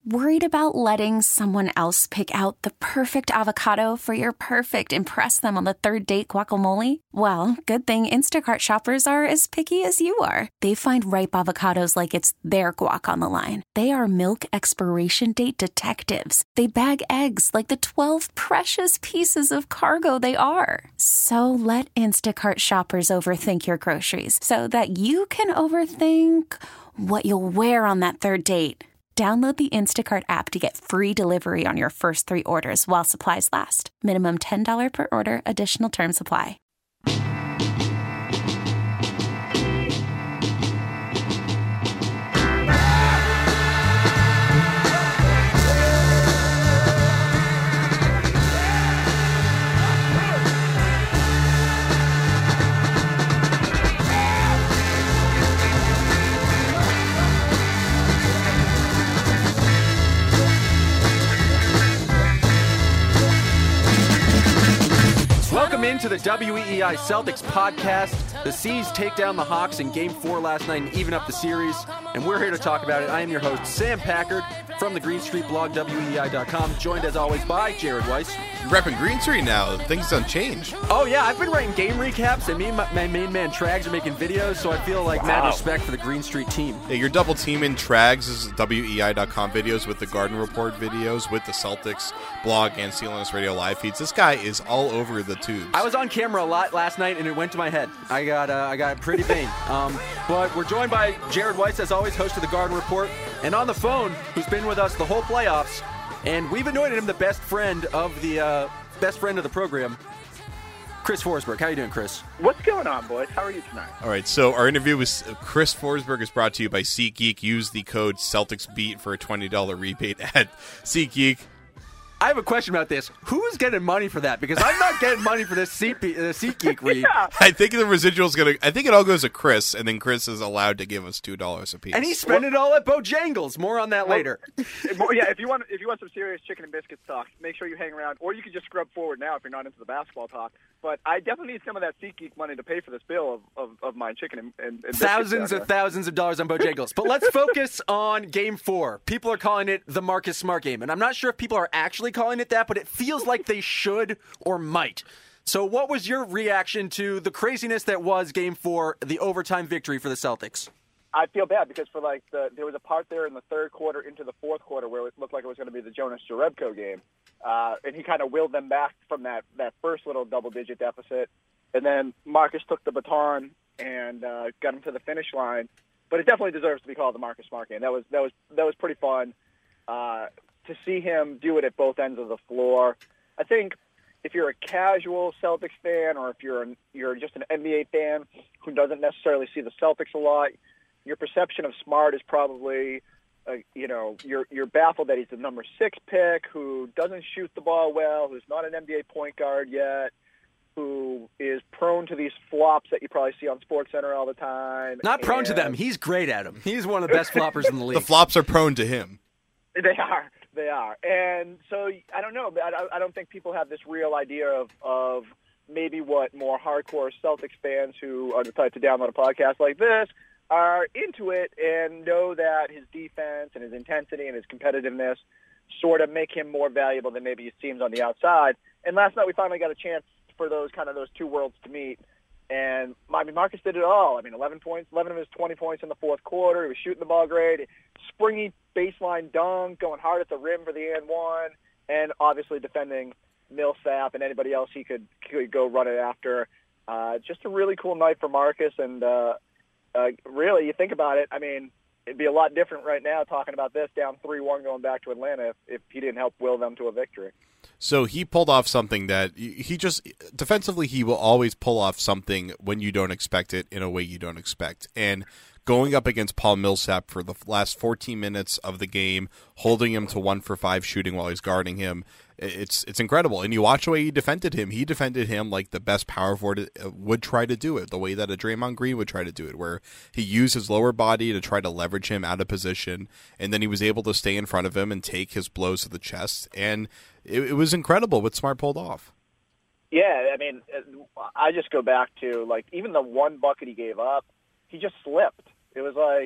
Worried about letting someone else pick out the perfect avocado for your perfect impress them on the third date guacamole? Well, good thing Instacart shoppers are as picky as you are. They find ripe avocados like it's their guac on the line. They are milk expiration date detectives. They bag eggs like the 12 precious pieces of cargo they are. So let Instacart shoppers overthink your groceries so that you can overthink what you'll wear on that third date. Download the Instacart app to get free delivery on your first 3 orders while supplies last. Minimum $10 per order. Additional terms apply. Welcome into the WEEI Celtics podcast. The C's take down the Hawks in Game 4 last night and even up the series, and we're here to talk about it. I am your host, Sam Packard, from the Green Street blog, WEEI.com, joined as always by Jared Weiss. Repping Green Street now. Things don't change. Oh, yeah, I've been writing game recaps, and me and my main man Trags are making videos, so I feel like mad respect for the Green Street team. Yeah, you're double teaming Trags' WEEI.com videos with the Garden Report videos, with the Celtics blog and CLNS Radio live feeds. This guy is all over the tubes. I was on camera a lot last night, and it went to my head. I got pretty vain. But we're joined by Jared Weiss, as always, host of the Garden Report, and on the phone, who's been with us the whole playoffs, and we've anointed him the best friend of the program, Chris Forsberg. How you doing, Chris? What's going on, boys? How are you tonight? All right, so our interview with Chris Forsberg is brought to you by SeatGeek. Use the code CelticsBeat for a $20 rebate at SeatGeek. I have a question about this. Who is getting money for that? Because I'm not getting money for this SeatGeek read. Yeah. I think the residual's I think it all goes to Chris, and then Chris is allowed to give us $2 a piece. And he's spending it all at Bojangles. More on that later. Yeah, if you want some serious chicken and biscuits talk, make sure you hang around, or you can just scrub forward now if you're not into the basketball talk. But I definitely need some of that SeatGeek money to pay for this bill of my chicken and thousands of dollars on Bojangles. But let's focus on Game 4. People are calling it the Marcus Smart game, and I'm not sure if people are actually calling it that, but it feels like they should or might. So what was your reaction to the craziness that was Game 4, the overtime victory for the Celtics? I feel bad because there was a part there in the third quarter into the fourth quarter where it looked like it was going to be the Jonas Jerebko game. And he kind of willed them back from that first little double-digit deficit. And then Marcus took the baton and got him to the finish line. But it definitely deserves to be called the Marcus Smart game. That was pretty fun to see him do it at both ends of the floor. I think if you're a casual Celtics fan, or if you're just an NBA fan who doesn't necessarily see the Celtics a lot, your perception of Smart is probably, you're baffled that he's the number 6 pick, who doesn't shoot the ball well, who's not an NBA point guard yet, who is prone to these flops that you probably see on SportsCenter all the time. Not prone to them. He's great at them. He's one of the best floppers in the league. The flops are prone to him. They are. And so, I don't know. I don't think people have this real idea of maybe what more hardcore Celtics fans who are the type to download a podcast like this are into it and know that his defense and his intensity and his competitiveness sort of make him more valuable than maybe he seems on the outside. And last night we finally got a chance for those two worlds to meet. And Marcus did it all. 11 of his 20 points in the fourth quarter. He was shooting the ball great. Springy baseline dunk, going hard at the rim for the and one, and obviously defending Millsap and anybody else he could go run it after. Just a really cool night for Marcus. And really, you think about it, it'd be a lot different right now talking about this down 3-1 going back to Atlanta if he didn't help will them to a victory. So he pulled off something that he just defensively, he will always pull off something when you don't expect it in a way you don't expect. And going up against Paul Millsap for the last 14 minutes of the game, holding him to 1 for 5 shooting while he's guarding him, it's incredible. And you watch the way he defended him. He defended him like the best power forward would try to do it, the way that a Draymond Green would try to do it, where he used his lower body to try to leverage him out of position, and then he was able to stay in front of him and take his blows to the chest. And it was incredible what Smart pulled off. Yeah, I just go back to, even the one bucket he gave up, he just slipped. It was like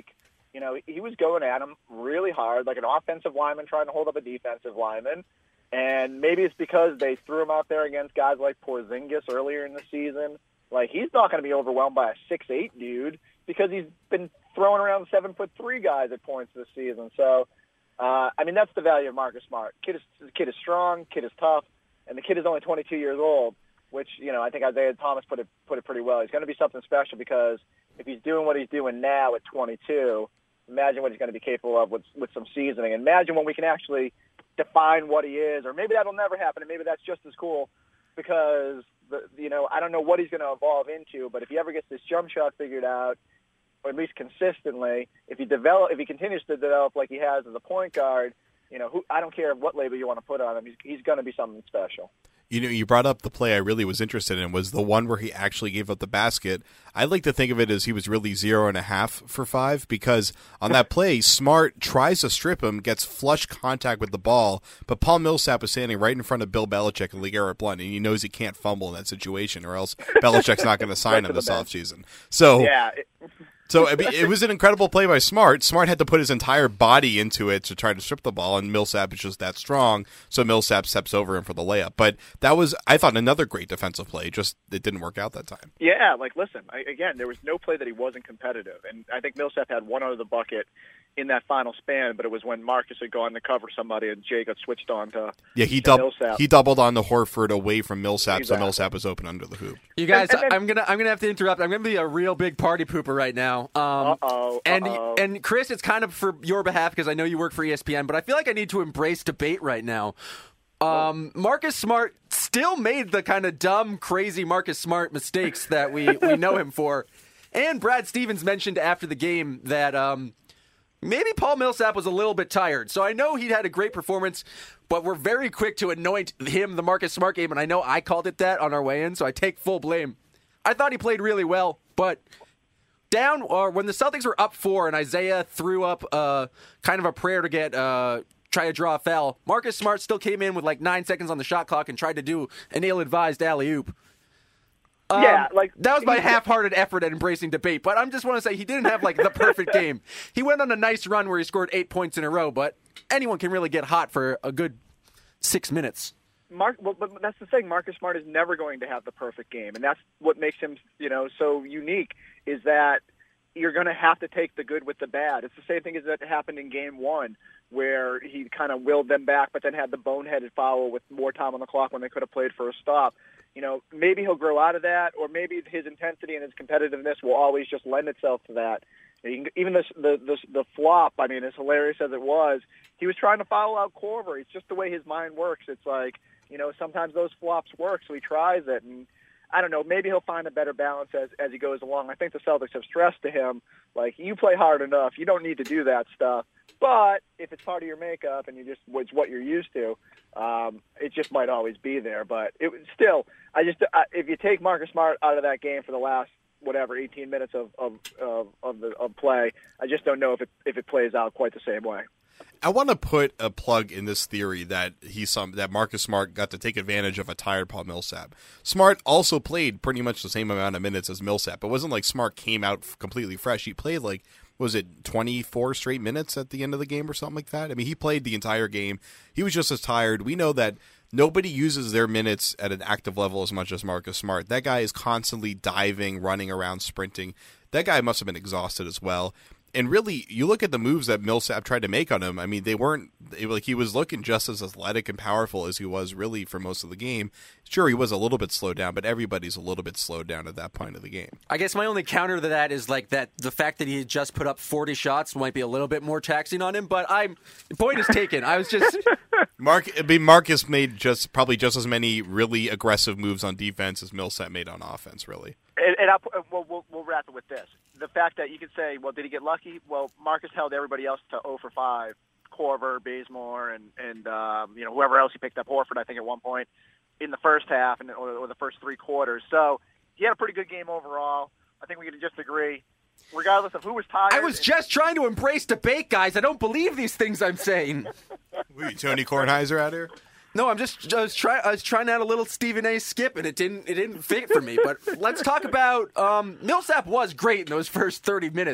he was going at him really hard, like an offensive lineman trying to hold up a defensive lineman. And maybe it's because they threw him out there against guys like Porzingis earlier in the season. Like, he's not going to be overwhelmed by a 6'8" dude because he's been throwing around 7'3" guys at points this season. So, that's the value of Marcus Smart. Kid is strong, kid is tough, and the kid is only 22 years old, which, I think Isaiah Thomas put it pretty well. He's going to be something special because if he's doing what he's doing now at 22, imagine what he's going to be capable of with some seasoning. And imagine when we can actually define what he is, or maybe that'll never happen, and maybe that's just as cool because, I don't know what he's going to evolve into, but if he ever gets this jump shot figured out, or at least consistently, if he continues to develop like he has as a point guard, I don't care what label you want to put on him, he's going to be something special. You brought up the play I really was interested in was the one where he actually gave up the basket. I like to think of it as he was really 0.5 for 5 because on that play, Smart tries to strip him, gets flush contact with the ball, but Paul Millsap was standing right in front of Bill Belichick and LeGarrette Blount, and he knows he can't fumble in that situation or else Belichick's not going to sign him this offseason. So, yeah. So it was an incredible play by Smart. Smart had to put his entire body into it to try to strip the ball, and Millsap is just that strong, so Millsap steps over him for the layup. But that was, I thought, another great defensive play, just it didn't work out that time. Yeah, listen, again, there was no play that he wasn't competitive, and I think Millsap had one out of the bucket in that final span, but it was when Marcus had gone to cover somebody and Jay got switched on to Millsap. He doubled on the Horford away from Millsap, exactly. So Millsap was open under the hoop. You guys, I'm gonna have to interrupt. I'm gonna be a real big party pooper right now. And Chris, it's kind of for your behalf because I know you work for ESPN, but I feel like I need to embrace debate right now. Marcus Smart still made the kind of dumb, crazy Marcus Smart mistakes that we know him for. And Brad Stevens mentioned after the game that maybe Paul Millsap was a little bit tired. So I know he had a great performance, but we're very quick to anoint him the Marcus Smart game, and I know I called it that on our way in, so I take full blame. I thought he played really well, but when the Celtics were up 4 and Isaiah threw up kind of a prayer to try to draw a foul, Marcus Smart still came in with 9 seconds on the shot clock and tried to do an ill-advised alley-oop. That was my half-hearted effort at embracing debate, but I just want to say he didn't have the perfect game. He went on a nice run where he scored 8 points in a row, but anyone can really get hot for a good 6 minutes. But that's the thing. Marcus Smart is never going to have the perfect game, and that's what makes him, so unique. Is that you're going to have to take the good with the bad. It's the same thing as that happened in Game 1, where he kind of willed them back, but then had the boneheaded foul with more time on the clock when they could have played for a stop. Maybe he'll grow out of that, or maybe his intensity and his competitiveness will always just lend itself to that. Even the flop, as hilarious as it was, he was trying to foul out Korver. It's just the way his mind works. It's sometimes those flops work, so he tries it. And I don't know, maybe he'll find a better balance as he goes along. I think the Celtics have stressed to him, you play hard enough. You don't need to do that stuff. But if it's part of your makeup and it's what you're used to, it just might always be there. But if you take Marcus Smart out of that game for the last 18 minutes of play, I just don't know if it plays out quite the same way. I want to put a plug in this theory that that Marcus Smart got to take advantage of a tired Paul Millsap. Smart also played pretty much the same amount of minutes as Millsap. It wasn't like Smart came out completely fresh. He played 24 straight minutes at the end of the game or something like that? He played the entire game. He was just as tired. We know that nobody uses their minutes at an active level as much as Marcus Smart. That guy is constantly diving, running around, sprinting. That guy must have been exhausted as well. And really, you look at the moves that Millsap tried to make on him. They weren't he was looking just as athletic and powerful as he was really for most of the game. Sure, he was a little bit slowed down, but everybody's a little bit slowed down at that point of the game. I guess my only counter to that is that the fact that he had just put up 40 shots might be a little bit more taxing on him. But the point is taken. I was just Marcus made probably just as many really aggressive moves on defense as Millsap made on offense, really. And we'll wrap it with this. The fact that you could say, well, did he get lucky? Well, Marcus held everybody else to 0 for 5. Korver, Bazemore, and whoever else he picked up, Horford, I think, at one point in the first half or the first 3 quarters. So he had a pretty good game overall. I think we can just agree, regardless of who was tired. I was just trying to embrace debate, guys. I don't believe these things I'm saying. Were you Tony Kornheiser out here? No, I was trying to add a little Stephen A. skip, and it didn't fit for me. But let's talk about Millsap was great in those first 30 minutes.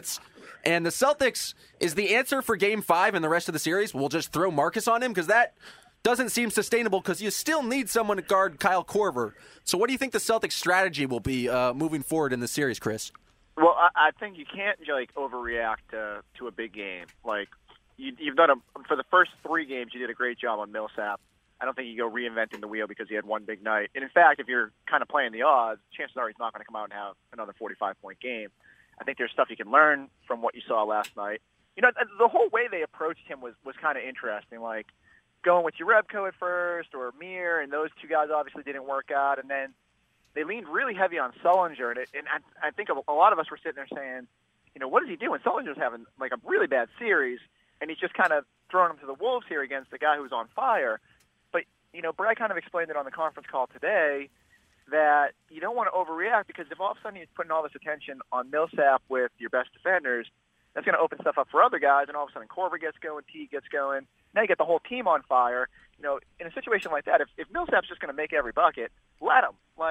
And the Celtics, is the answer for Game 5 and the rest of the series, we'll just throw Marcus on him? Because that doesn't seem sustainable because you still need someone to guard Kyle Korver. So what do you think the Celtics' strategy will be moving forward in the series, Chris? Well, I think you can't overreact to a big game. Like you've done for the first 3 games, you did a great job on Millsap. I don't think you go reinventing the wheel because he had one big night. And in fact, if you're kind of playing the odds, chances are he's not going to come out and have another 45-point game. I think there's stuff you can learn from what you saw last night. The whole way they approached him was kind of interesting. Like going with Jerebko at first or Mir, and those 2 guys obviously didn't work out. And then they leaned really heavy on Sullinger, and I think a lot of us were sitting there saying, what is he doing? Sullinger's having a really bad series, and he's just kind of throwing him to the wolves here against the guy who's on fire. But, Brad kind of explained it on the conference call today that you don't want to overreact because if all of a sudden he's putting all this attention on Millsap with your best defenders, that's going to open stuff up for other guys, and all of a sudden Korver gets going, Teague gets going. Now you get the whole team on fire. In a situation like that, if Millsap's just going to make every bucket, let him.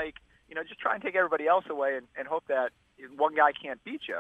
Just try and take everybody else away and hope that one guy can't beat you.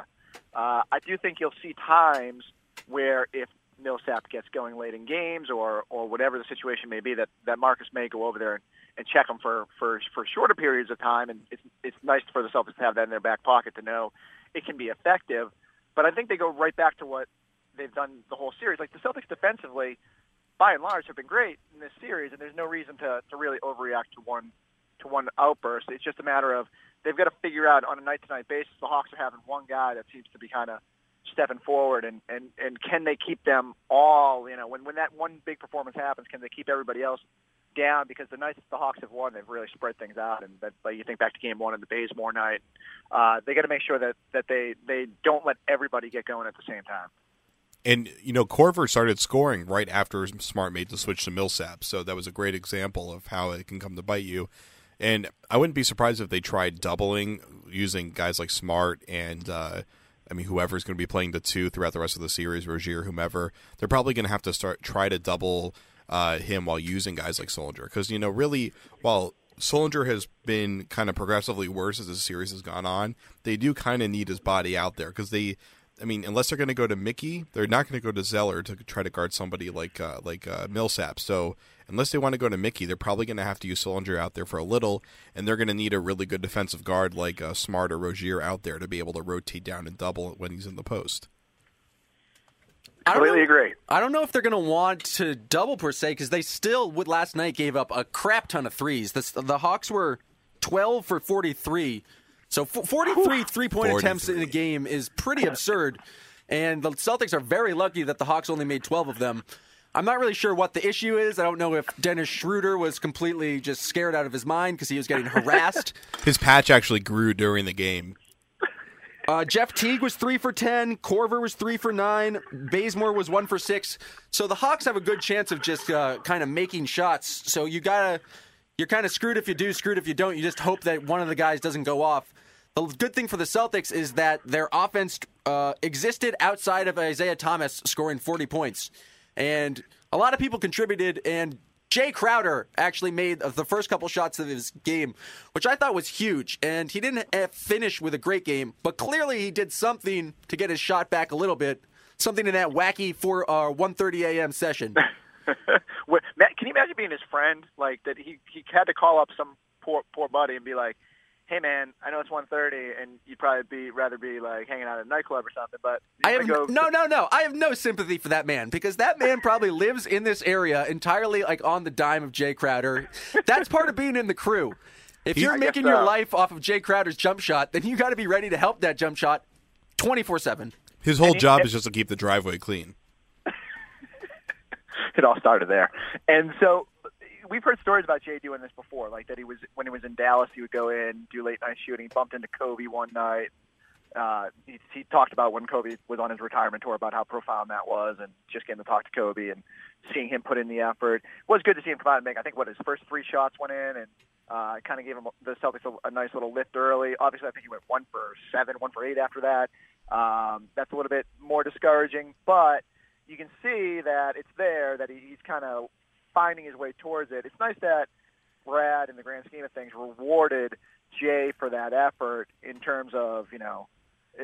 I do think you'll see times where if Millsap gets going late in games or whatever the situation may be, that Marcus may go over there and check him for shorter periods of time. And it's nice for the Celtics to have that in their back pocket to know it can be effective. But I think they go right back to what they've done the whole series. Like the Celtics defensively, by and large, have been great in this series, and there's no reason to really overreact to one outburst. It's just a matter of they've got to figure out on a night-to-night basis. The Hawks are having one guy that seems to be kind of stepping forward, and can they keep them all? When that one big performance happens, can they keep everybody else down? Because the nights the Hawks have won, they've really spread things out. And you think back to Game 1 of the Bazemore night, they got to make sure that they don't let everybody get going at the same time. And, Korver started scoring right after Smart made the switch to Millsap, so that was a great example of how it can come to bite you. And I wouldn't be surprised if they tried doubling using guys like Smart and, whoever's going to be playing the 2 throughout the rest of the series, Rozier, whomever. They're probably going to have to try to double him while using guys like Sullinger. Because, really, while Sullinger has been kind of progressively worse as the series has gone on, they do kind of need his body out there because unless they're going to go to Mickey, they're not going to go to Zeller to try to guard somebody like Millsap. So unless they want to go to Mickey, they're probably going to have to use Sullinger out there for a little, and they're going to need a really good defensive guard like Smart or Rozier out there to be able to rotate down and double when he's in the post. I completely agree. I don't know if they're going to want to double per se because they still, last night, gave up a crap ton of threes. The Hawks were 12 for 43. So 43 three-point attempts in a game is pretty absurd, and the Celtics are very lucky that the Hawks only made 12 of them. I'm not really sure what the issue is. I don't know if Dennis Schroeder was completely just scared out of his mind because he was getting harassed. His patch actually grew during the game. Jeff Teague was 3 for 10. Korver was 3 for 9. Bazemore was 1 for 6. So the Hawks have a good chance of just kind of making shots. So you're kind of screwed if you do, screwed if you don't. You just hope that one of the guys doesn't go off. The good thing for the Celtics is that their offense existed outside of Isaiah Thomas scoring 40 points. And a lot of people contributed, and Jay Crowder actually made the first couple shots of his game, which I thought was huge. And he didn't finish with a great game, but clearly he did something to get his shot back a little bit, something in that wacky 1:30 a.m. session. Matt, can you imagine being his friend? Like that he had to call up some poor buddy and be like, hey man, I know it's 1:30 and you'd probably rather be like hanging out at a nightclub or something, but no. I have no sympathy for that man because that man probably lives in this area entirely like on the dime of Jay Crowder. That's part of being in the crew. If you're making your life off of Jay Crowder's jump shot, then you got to be ready to help that jump shot 24/7. His whole job is just to keep the driveway clean. It all started there. And so we've heard stories about Jay doing this before, like that when he was in Dallas, he would go in, do late night shooting, bumped into Kobe one night. He talked about when Kobe was on his retirement tour about how profound that was and just getting to talk to Kobe and seeing him put in the effort. It was good to see him come out and make, I think, his first 3 shots went in and kind of gave him the Celtics a nice little lift early. Obviously, I think he went 1 for 7, 1 for 8 after that. That's a little bit more discouraging, but you can see that it's there, that he's kind of finding his way towards it. It's nice that Brad, in the grand scheme of things, rewarded Jay for that effort in terms of,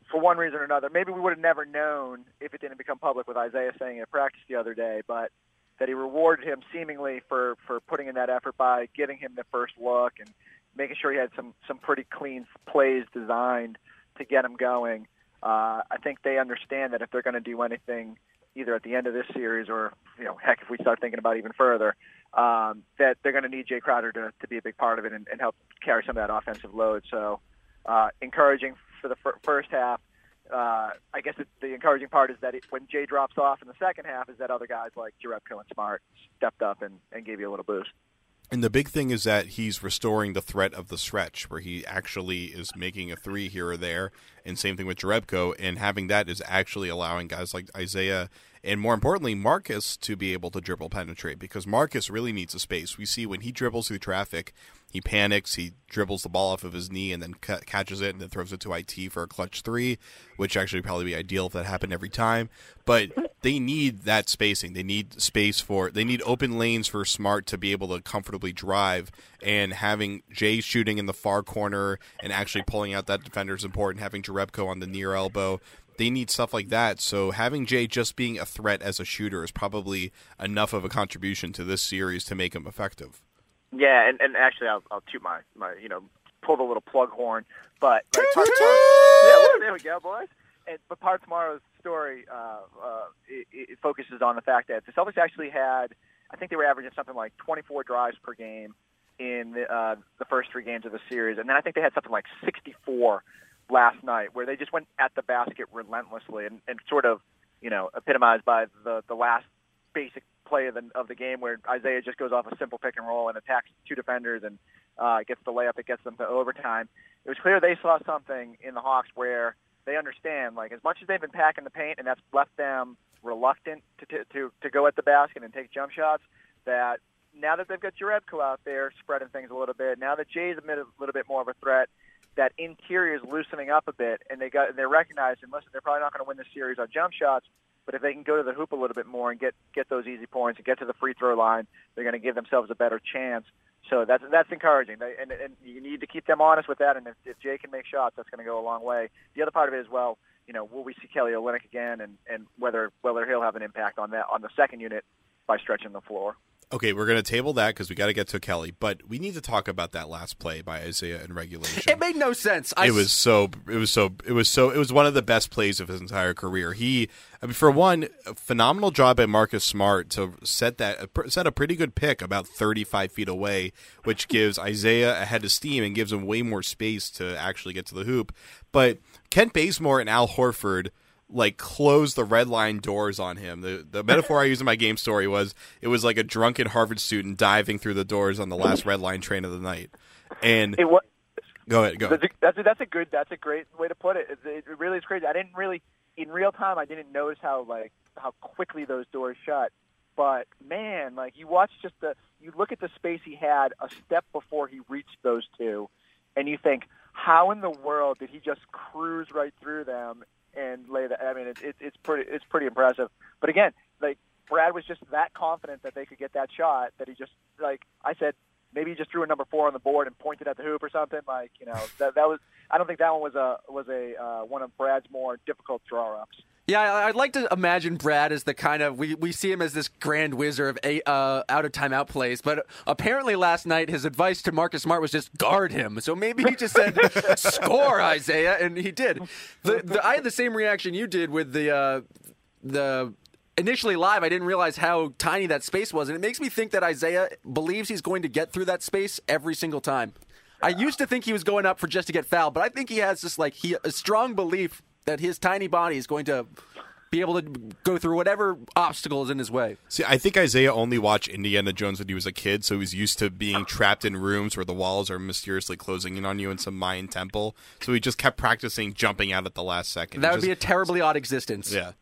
for one reason or another, maybe we would have never known if it didn't become public with Isaiah saying it at practice the other day, but that he rewarded him seemingly for putting in that effort by giving him the first look and making sure he had some pretty clean plays designed to get him going. I think they understand that if they're going to do anything, either at the end of this series or, heck, if we start thinking about even further, that they're going to need Jay Crowder to be a big part of it and help carry some of that offensive load. So encouraging for the first half. I guess the encouraging part is that when Jay drops off in the second half is that other guys like Jerebko and Smart stepped up and gave you a little boost. And the big thing is that he's restoring the threat of the stretch, where he actually is making a three here or there, and same thing with Jerebko, and having that is actually allowing guys like Isaiah and, more importantly, Marcus to be able to dribble penetrate, because Marcus really needs a space. We see when he dribbles through traffic, he panics, he dribbles the ball off of his knee and then catches it and then throws it to IT for a clutch three, which actually would probably be ideal if that happened every time. But they need that spacing. They need they need open lanes for Smart to be able to comfortably drive, and having Jay shooting in the far corner and actually pulling out that defender is important, having Jerebko on the near elbow. They need stuff like that. So having Jay just being a threat as a shooter is probably enough of a contribution to this series to make him effective. Yeah, and actually I'll toot my pull the little plug horn, but like, there we go, boys. But part of tomorrow's story it focuses on the fact that the Celtics actually had, I think they were averaging something like 24 drives per game in the first three games of the series, and then I think they had something like 64 last night, where they just went at the basket relentlessly and sort of, epitomized by the last basic play of the game, where Isaiah just goes off a simple pick and roll and attacks two defenders and gets the layup that gets them to overtime. It was clear they saw something in the Hawks where they understand, like, as much as they've been packing the paint and that's left them reluctant to go at the basket and take jump shots, that now that they've got Jerebko out there spreading things a little bit, now that Jay's a little bit more of a threat, that interior is loosening up a bit, and they're recognizing, listen, they're probably not going to win this series on jump shots, but if they can go to the hoop a little bit more and get those easy points and get to the free throw line, they're going to give themselves a better chance. So that's encouraging, and you need to keep them honest with that. And if Jay can make shots, that's going to go a long way. The other part of it is, well, will we see Kelly Olynyk again, and whether he'll have an impact on the second unit by stretching the floor. Okay, we're going to table that because we got to get to Kelly, but we need to talk about that last play by Isaiah in regulation. It made no sense. It was one of the best plays of his entire career. For one, a phenomenal job by Marcus Smart to set a pretty good pick about 35 feet away, which gives Isaiah a head of steam and gives him way more space to actually get to the hoop. But Kent Bazemore and Al Horford close the red line doors on him. The metaphor I used in my game story was it was like a drunken Harvard student diving through the doors on the last red line train of the night. And go ahead. That's a great way to put it. It really is crazy. I didn't really, in real time, I didn't notice how quickly those doors shut. But man, you you look at the space he had a step before he reached those two, and you think, how in the world did he just cruise right through them and lay that? I mean, it's pretty impressive. But again, Brad was just that confident that they could get that shot that he just, I said, maybe he just threw a number 4 on the board and pointed at the hoop or something. That was. I don't think that one was one of Brad's more difficult draw-ups. Yeah, I'd like to imagine Brad as the kind of, we see him as this grand wizard of out-of-timeout plays, but apparently last night his advice to Marcus Smart was just guard him. So maybe he just said, score, Isaiah, and he did. I had the same reaction you did with the initially live. I didn't realize how tiny that space was, and it makes me think that Isaiah believes he's going to get through that space every single time. I used to think he was going up for just to get fouled, but I think he has just a strong belief that his tiny body is going to be able to go through whatever obstacle is in his way. See, I think Isaiah only watched Indiana Jones when he was a kid, so he was used to being trapped in rooms where the walls are mysteriously closing in on you in some Mayan temple. So he just kept practicing jumping out at the last second. That would be a terribly odd existence. Yeah.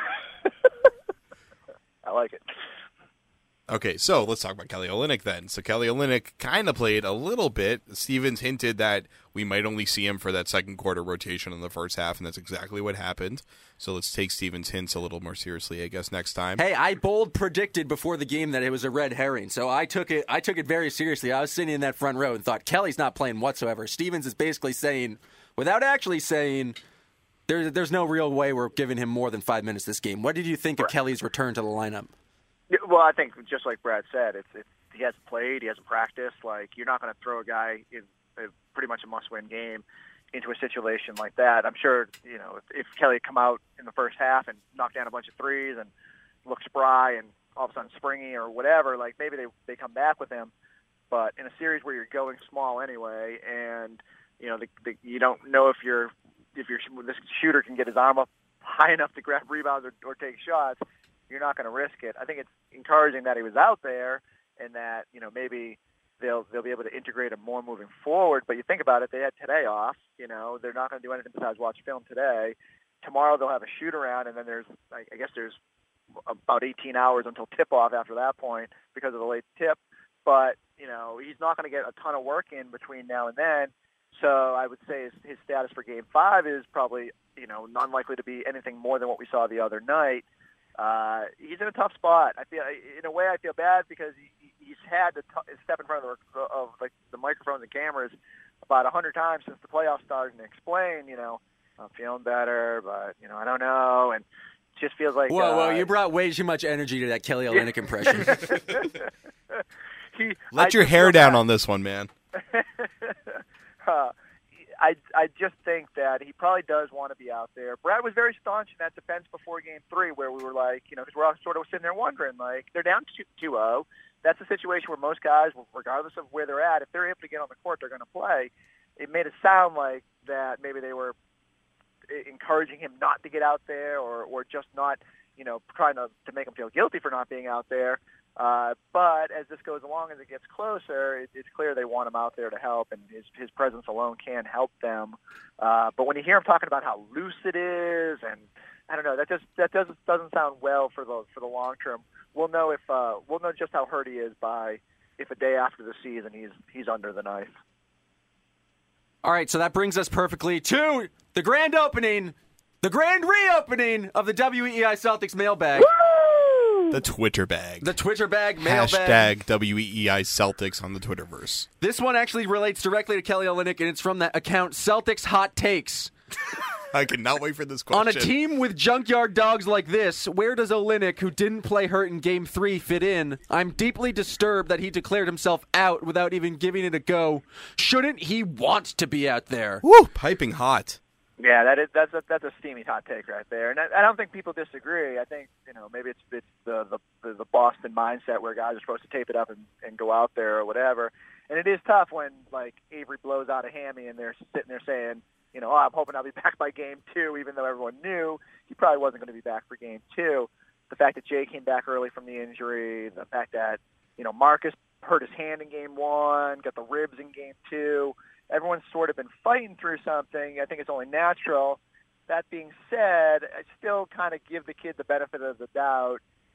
I like it. Okay, so let's talk about Kelly Olynyk then. So Kelly Olynyk kind of played a little bit. Stevens hinted that we might only see him for that second quarter rotation in the first half, and that's exactly what happened. So let's take Stevens' hints a little more seriously, I guess, next time. Hey, I bold predicted before the game that it was a red herring, so I took it very seriously. I was sitting in that front row and thought, Kelly's not playing whatsoever. Stevens is basically saying, without actually saying, there's no real way we're giving him more than 5 minutes this game. What did you think of Kelly's return to the lineup? Well, I think just like Brad said, he hasn't played, he hasn't practiced. Like, you're not going to throw a guy in pretty much a must-win game into a situation like that. I'm sure, if Kelly had come out in the first half and knocked down a bunch of threes and looked spry and all of a sudden springy or whatever, like maybe they come back with him. But in a series where you're going small anyway, and you don't know if this shooter can get his arm up high enough to grab rebounds or take shots, you're not going to risk it. I think it's encouraging that he was out there and that maybe they'll be able to integrate him more moving forward. But you think about it, they had today off. They're not going to do anything besides watch film today. Tomorrow they'll have a shoot around, and then there's about 18 hours until tip-off after that point because of the late tip. But, he's not going to get a ton of work in between now and then. So I would say his status for Game 5 is probably, unlikely to be anything more than what we saw the other night. He's in a tough spot. I feel bad because he's had to step in front of the microphones and cameras about 100 times since the playoffs started and explain, I'm feeling better, but, I don't know. And it just feels like... Whoa, you brought way too much energy to that Kelly Olynyk impression. Let your hair down on this one, man. I just think that he probably does want to be out there. Brad was very staunch in that defense before Game 3 where we were like, because we're all sort of sitting there wondering, like, they're down 2-0. That's a situation where most guys, regardless of where they're at, if they're able to get on the court, they're going to play. It made it sound like that maybe they were encouraging him not to get out there or just not, trying to make him feel guilty for not being out there. But as this goes along, as it gets closer, it's clear they want him out there to help, and his presence alone can help them. But when you hear him talking about how loose it is, and I don't know, that doesn't sound well for the long term. We'll know just how hurt he is if a day after the season he's under the knife. All right, so that brings us perfectly to the grand reopening of the WEEI Celtics mailbag. Woo! The Twitter bag. The Twitter bag, mailbag. Hashtag WEEI Celtics on the Twitterverse. This one actually relates directly to Kelly Olynyk, and it's from that account Celtics Hot Takes. I cannot wait for this question. On a team with junkyard dogs like this, where does Olynyk, who didn't play hurt in Game 3, fit in? I'm deeply disturbed that he declared himself out without even giving it a go. Shouldn't he want to be out there? Woo! Piping hot. Yeah, that's a steamy hot take right there, and I don't think people disagree. I think maybe it's the Boston mindset where guys are supposed to tape it up and go out there or whatever, and it is tough when like Avery blows out a hammy and they're sitting there saying, I'm hoping I'll be back by Game 2, even though everyone knew he probably wasn't going to be back for Game 2. The fact that Jay came back early from the injury, the fact that Marcus hurt his hand in Game 1, got the ribs in Game 2. Everyone's sort of been fighting through something. I think it's only natural. That being said, I still kind of give the kid the benefit of the doubt.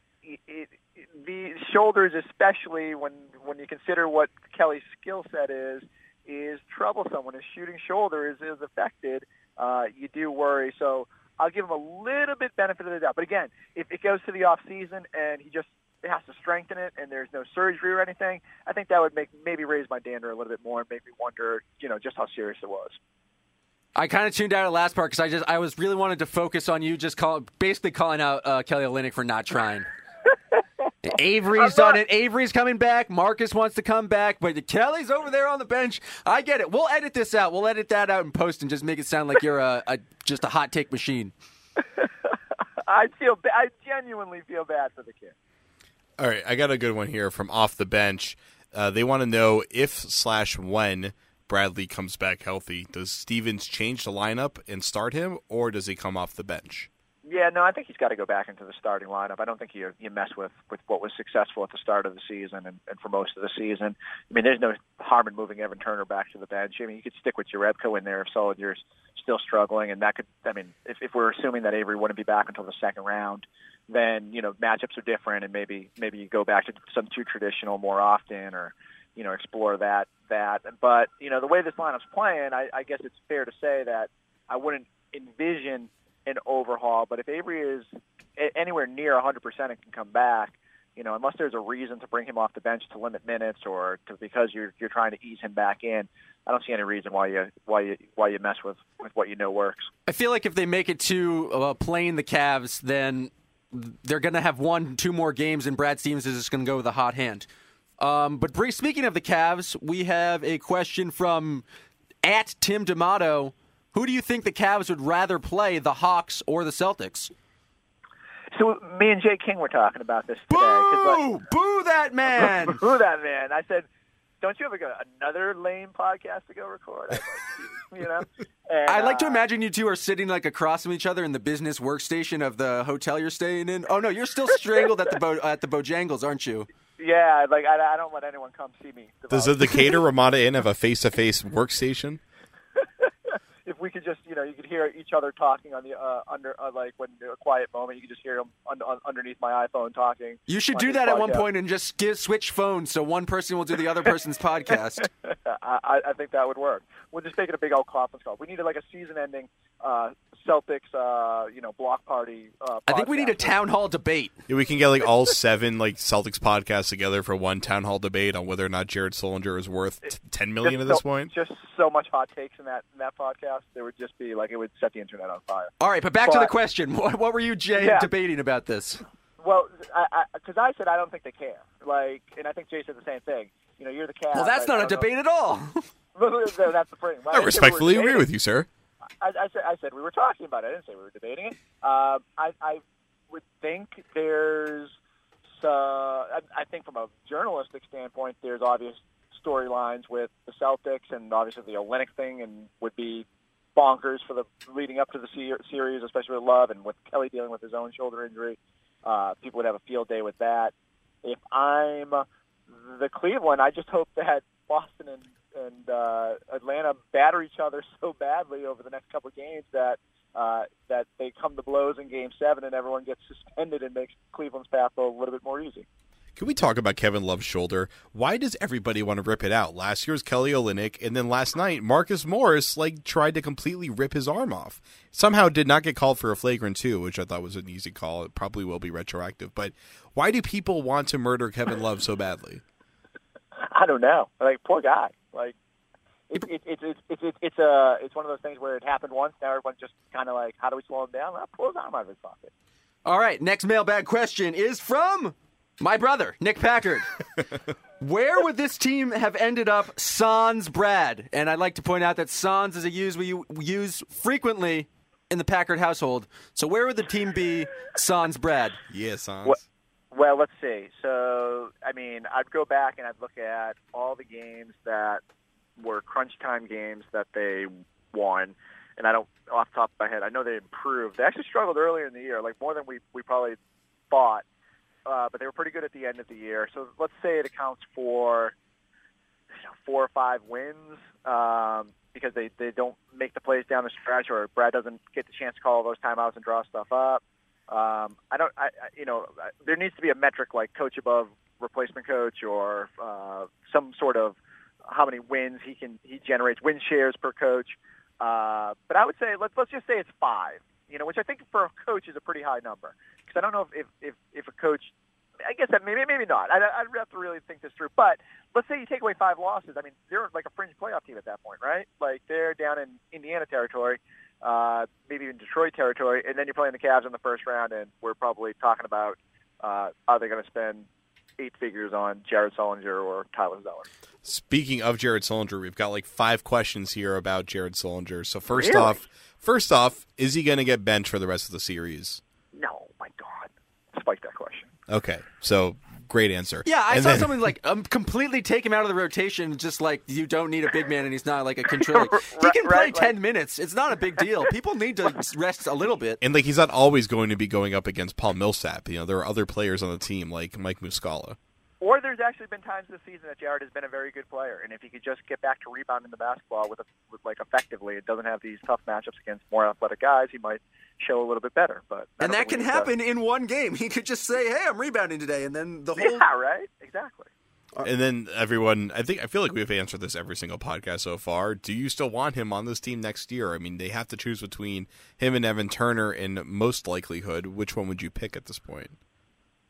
The shoulders, especially when you consider what Kelly's skill set is troublesome. When his shooting shoulder is affected, you do worry. So I'll give him a little bit benefit of the doubt. But again, if it goes to the off season and he just has to strengthen it and there's no surgery or anything, I think that would maybe raise my dander a little bit more and make me wonder, just how serious it was. I kind of tuned out of the last part because I was really wanted to focus on you just basically calling out Kelly Olynyk for not trying. Avery's done it. Avery's coming back. Marcus wants to come back, but Kelly's over there on the bench. I get it. We'll edit this out. We'll edit that out in post and just make it sound like you're just a hot take machine. I genuinely feel bad for the kid. All right, I got a good one here from Off the Bench. They want to know if/when Bradley comes back healthy, does Stevens change the lineup and start him, or does he come off the bench? Yeah, no, I think he's got to go back into the starting lineup. I don't think you mess with what was successful at the start of the season and for most of the season. I mean, there's no harm in moving Evan Turner back to the bench. I mean, you could stick with Jerebko in there if Solidier's still struggling, and that could, I mean, if we're assuming that Avery wouldn't be back until the second round, then, matchups are different, and maybe you go back to some too traditional more often or, explore that. But, the way this lineup's playing, I guess it's fair to say that I wouldn't envision an overhaul. But if Avery is anywhere near 100% and can come back, unless there's a reason to bring him off the bench to limit minutes or because you're trying to ease him back in, I don't see any reason why you mess with what you know works. I feel like if they make it to playing the Cavs, then they're going to have 1-2 more games, and Brad Stevens is just going to go with a hot hand. But speaking of the Cavs, we have a question from @Tim D'Amato. Who do you think the Cavs would rather play, the Hawks or the Celtics? So me and Jay King were talking about this today. Boo! Boo that man! Boo that man! I said, don't you have another lame podcast to go record? And, I'd like to imagine you two are sitting like across from each other in the business workstation of the hotel you're staying in. Oh no, you're still strangled at the Bojangles, aren't you? Yeah, I don't let anyone come see me. Does the Decatur Ramada Inn have a face-to-face workstation? If we could just, you could hear each other talking on the when a quiet moment, you could just hear them underneath my iPhone talking. You should do that at one point and just switch phones so one person will do the other person's podcast. I think that would work. We'll just make it a big old conference call. We need like a season-ending Celtics, block party. I think we need a town hall debate. Yeah, we can get like all 7 like Celtics podcasts together for one town hall debate on whether or not Jared Sullinger is worth $10 million at this point. Just so much hot takes in that podcast. There would just be it would set the internet on fire. All right, but back to the question. What were you, Jay, debating about this? Well, because I said I don't think they care. And I think Jay said the same thing. You're the Cavs. Well, that's not a debate at all. That's the thing. I respectfully agree with you, sir. I said we were talking about it. I didn't say we were debating it. I would think there's. I think from a journalistic standpoint, there's obvious storylines with the Celtics, and obviously the Olynyk thing, and would be bonkers for the leading up to the series, especially with Love and with Kelly dealing with his own shoulder injury. People would have a field day with that. If I'm the Cleveland, I just hope that Boston and Atlanta batter each other so badly over the next couple of games that they come to blows in Game 7 and everyone gets suspended and makes Cleveland's path a little bit more easy. Can we talk about Kevin Love's shoulder? Why does everybody want to rip it out? Last year's Kelly Olynyk, and then last night Marcus Morris tried to completely rip his arm off. Somehow did not get called for a flagrant 2, which I thought was an easy call. It probably will be retroactive. But why do people want to murder Kevin Love so badly? I don't know. Poor guy. It's one of those things where it happened once. Now everyone's just kind of how do we slow him down? Pull his arm out of his pocket. All right. Next mailbag question is from my brother, Nick Packard. Where would this team have ended up sans Brad? And I'd like to point out that sans is a use we use frequently in the Packard household. So where would the team be sans Brad? Yeah, sans. Well, let's see. So, I'd go back and I'd look at all the games that were crunch time games that they won. And I don't, off the top of my head, I know they improved. They actually struggled earlier in the year, more than we probably thought. But they were pretty good at the end of the year. So let's say it accounts for 4 or 5 wins because they don't make the plays down the stretch, or Brad doesn't get the chance to call those timeouts and draw stuff up. There needs to be a metric like coach above replacement coach, or some sort of how many wins he generates, win shares per coach. But I would say let's just say it's 5. Which I think for a coach is a pretty high number. Because I don't know if a coach, I guess that maybe not. I'd have to really think this through. But let's say you take away 5 losses. They're like a fringe playoff team at that point, right? They're down in Indiana territory, maybe even Detroit territory, and then you're playing the Cavs in the first round, and we're probably talking about are they going to spend 8 figures on Jared Sullinger or Tyler Zeller? Speaking of Jared Sullinger, we've got 5 questions here about Jared Sullinger. So first off, is he going to get benched for the rest of the series? No, my God. Spike that question. Okay, so great answer. Yeah, I saw something completely take him out of the rotation, just you don't need a big man and he's not a contributor. He can play 10 minutes. It's not a big deal. People need to rest a little bit. And he's not always going to be going up against Paul Millsap. There are other players on the team like Mike Muscala. Or there's actually been times this season that Jared has been a very good player, and if he could just get back to rebounding the basketball with effectively, it doesn't have these tough matchups against more athletic guys, he might show a little bit better. And that can happen in one game. He could just say, "Hey, I'm rebounding today," and then the whole right, exactly. And then everyone, I feel like we've answered this every single podcast so far. Do you still want him on this team next year? They have to choose between him and Evan Turner in most likelihood. Which one would you pick at this point?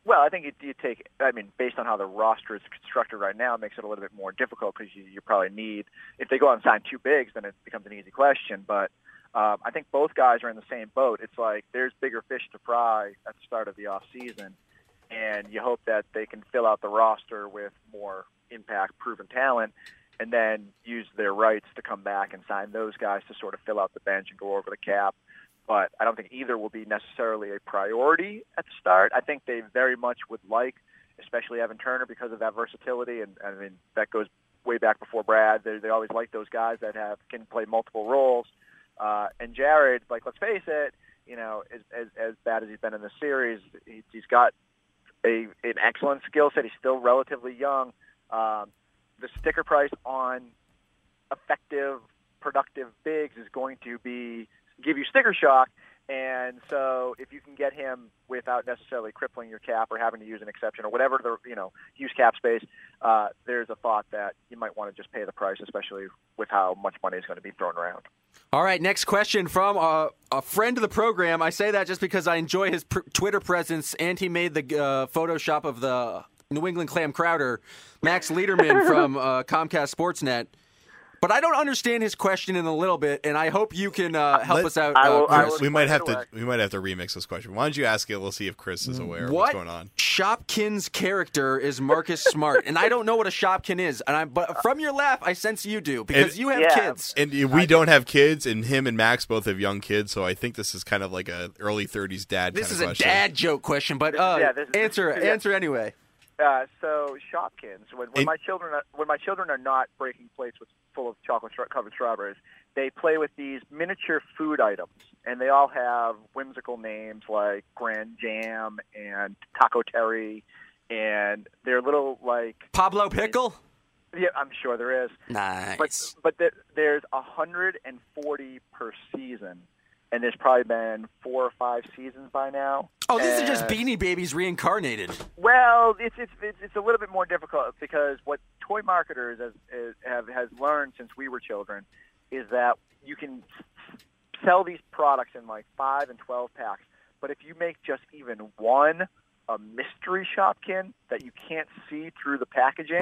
Well, I think based on how the roster is constructed right now, it makes it a little bit more difficult because you probably need, if they go out and sign two bigs, then it becomes an easy question. But I think both guys are in the same boat. It's like there's bigger fish to fry at the start of the off season, and you hope that they can fill out the roster with more impact, proven talent, and then use their rights to come back and sign those guys to sort of fill out the bench and go over the cap. But I don't think either will be necessarily a priority at the start. I think they very much would like, especially Evan Turner, because of that versatility, and I mean that goes way back before Brad. They always like those guys that can play multiple roles. And Jared, like, let's face it, as bad as he's been in the series, he's got an excellent skill set. He's still relatively young. The sticker price on effective, productive bigs is going to give you sticker shock, and so if you can get him without necessarily crippling your cap or having to use an exception or whatever, use cap space, there's a thought that you might want to just pay the price, especially with how much money is going to be thrown around. All right, next question from a friend of the program. I say that just because I enjoy his Twitter presence, and he made the Photoshop of the New England Clam Crowder, Max Liederman from Comcast Sportsnet. But I don't understand his question in a little bit, and I hope you can help us out. Chris. We might have to remix this question. Why don't you ask it? We'll see if Chris is aware of what's going on. Shopkin's character is Marcus Smart, and I don't know what a Shopkin is. But from your laugh, I sense you do because you have kids, and we don't have kids. And him and Max both have young kids, so I think this is kind of like a early 30s dad. This is question. A dad joke question, but answer anyway. So Shopkins, when my children are not breaking plates full of chocolate-covered strawberries, they play with these miniature food items, and they all have whimsical names like Grand Jam and Taco Terry, and they're little like Pablo Pickle. Yeah, I'm sure there is. Nice. But there's 140 per season. And there's probably been 4 or 5 seasons by now. Oh, these are just Beanie Babies reincarnated. Well, it's a little bit more difficult because what toy marketers has learned since we were children is that you can sell these products in like 5 and 12 packs. But if you make just even one a mystery Shopkin that you can't see through the packaging,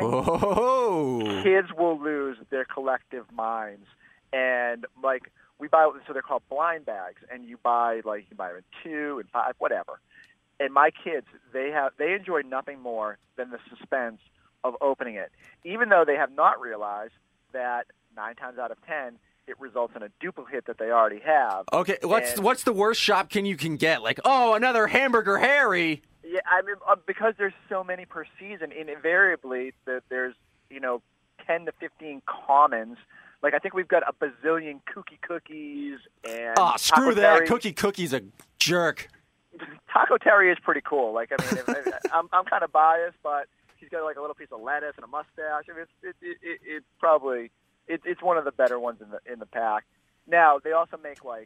kids will lose their collective minds. And like. We buy, so they're called blind bags, and you can buy them in 2 and 5, whatever. And my kids, they enjoy nothing more than the suspense of opening it, even though they have not realized that 9 times out of 10 it results in a duplicate that they already have. Okay, what's the worst Shopkin you can get? Like, another Hamburger Harry. Yeah, I mean, because there's so many per season, and invariably there's 10 to 15 commons. Like, I think we've got a bazillion Kooky Cookies and screw Taco that. Terry. Cookie Cookie's a jerk. Taco Terry is pretty cool. Like, I mean, I'm kind of biased, but he's got like a little piece of lettuce and a mustache. I mean, it's one of the better ones in the pack. Now, they also make like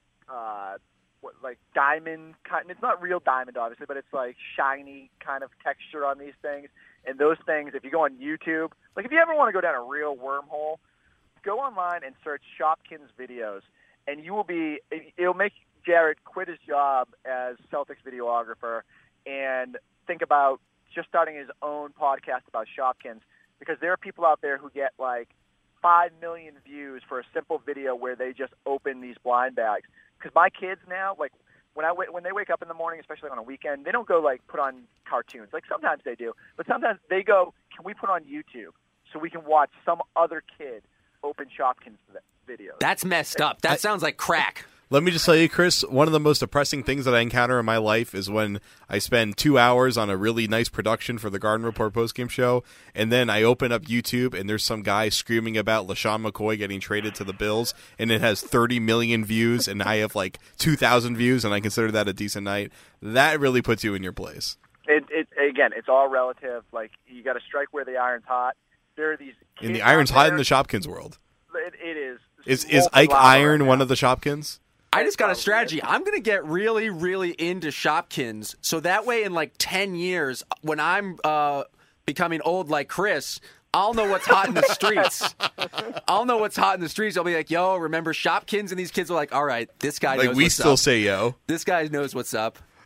diamond kind. It's not real diamond, obviously, but it's like shiny kind of texture on these things. And those things, if you go on YouTube, like if you ever want to go down a real wormhole, go online and search Shopkins videos, and it'll make Jared quit his job as Celtics videographer and think about just starting his own podcast about Shopkins, because there are people out there who get like 5 million views for a simple video where they just open these blind bags. Because my kids now, like when they wake up in the morning, especially on a weekend, they don't go like put on cartoons. Like sometimes they do, but sometimes they go, can we put on YouTube so we can watch some other kid open Shopkins videos? That's messed up. That sounds like crack. Let me just tell you, Chris, one of the most depressing things that I encounter in my life is when I spend 2 hours on a really nice production for the Garden Report postgame show, and then I open up YouTube and there's some guy screaming about LaShawn McCoy getting traded to the Bills, and it has 30 million views, and I have like 2,000 views, and I consider that a decent night. That really puts you in your place. Again, it's all relative. Like, you got to strike where the iron's hot. There are these kids in the iron's hot in the Shopkins world. It is. Is Ike Iron one of the Shopkins? I just got a strategy. I'm going to get really, really into Shopkins, so that way in like 10 years, when I'm becoming old like Chris, I'll know what's hot in the streets. I'll be like, yo, remember Shopkins? And these kids are like, all right, this guy knows what's up. We still say yo. This guy knows what's up.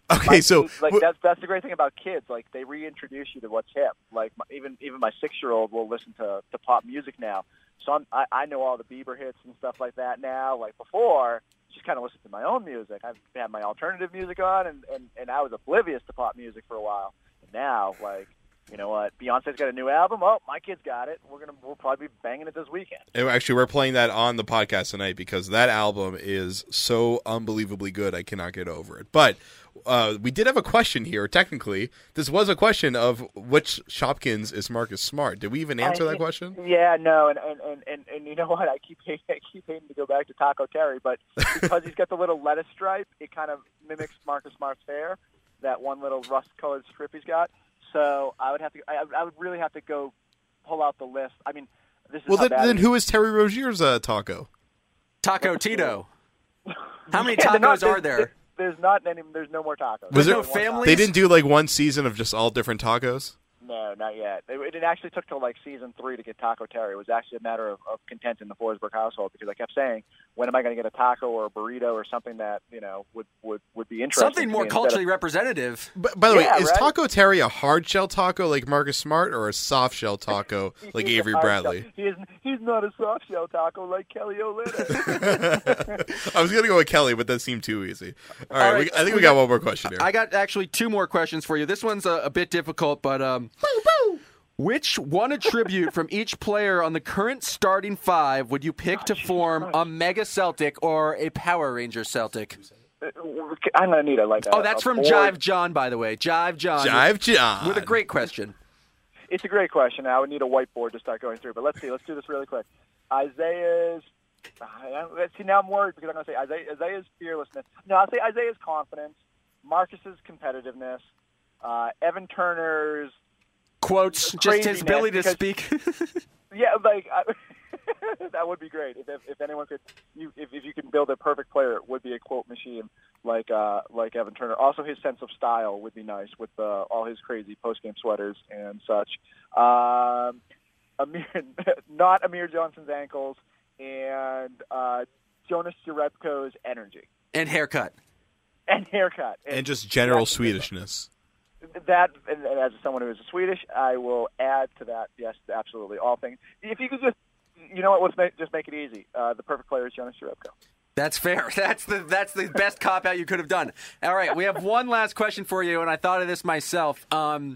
Okay, so like that's the great thing about kids. Like they reintroduce you to what's hip. Like even my 6-year-old will listen to pop music now. So I know all the Bieber hits and stuff like that now. Like before, just kind of listen to my own music. I've had my alternative music on, and I was oblivious to pop music for a while. And now, like, you know what? Beyonce's got a new album. Oh, my kid's got it. We'll probably be banging it this weekend. Actually, we're playing that on the podcast tonight because that album is so unbelievably good. I cannot get over it. But we did have a question here. Technically, this was a question of which Shopkins is Marcus Smart. Did we even answer that question? Yeah, no, and you know what? I keep hating to go back to Taco Terry, but because he's got the little lettuce stripe, it kind of mimics Marcus Smart's hair. That one little rust-colored strip he's got. So I would really have to go pull out the list. I mean, this is then who is Terry Rozier's taco? Taco Tito. How many tacos are there? There's no more tacos. Was there no families? They didn't do like one season of just all different tacos? No, not yet. It actually took till like season 3 to get Taco Terry. It was actually a matter of content in the Forsberg household because I kept saying, when am I going to get a taco or a burrito or something that would be interesting? Something more culturally representative. By the way, is Taco Terry a hard shell taco like Marcus Smart or a soft shell taco like Avery Bradley? He's not a soft shell taco like Kelly Olynyk. I was going to go with Kelly, but that seemed too easy. All right, I think we got one more question here. I got actually 2 more questions for you. This one's a bit difficult, but which one attribute from each player on the current starting 5 would you pick to form a Mega Celtic or a Power Ranger Celtic? I'm going to need that's from Jive John, by the way. Jive John. With a great question. It's a great question. I would need a whiteboard to start going through, but let's see. Let's do this really quick. Isaiah's... See, now I'm worried because I'm going to say Isaiah's fearlessness. No, I'll say Isaiah's confidence, Marcus's competitiveness, Evan Turner's quotes, just his ability to speak. Yeah, that would be great if anyone could. If you can build a perfect player, it would be a quote machine like Evan Turner. Also, his sense of style would be nice with all his crazy post-game sweaters and such. Not Amir Johnson's ankles and Jonas Jerebko's energy and haircut and just general Swedishness. That, and as someone who is Swedish, I will add to that. Yes, absolutely, all things. If you could just, you know what? Just make it easy. The perfect player is Jonas Jerebko. That's fair. That's the best cop out you could have done. All right, we have one last question for you, and I thought of this myself.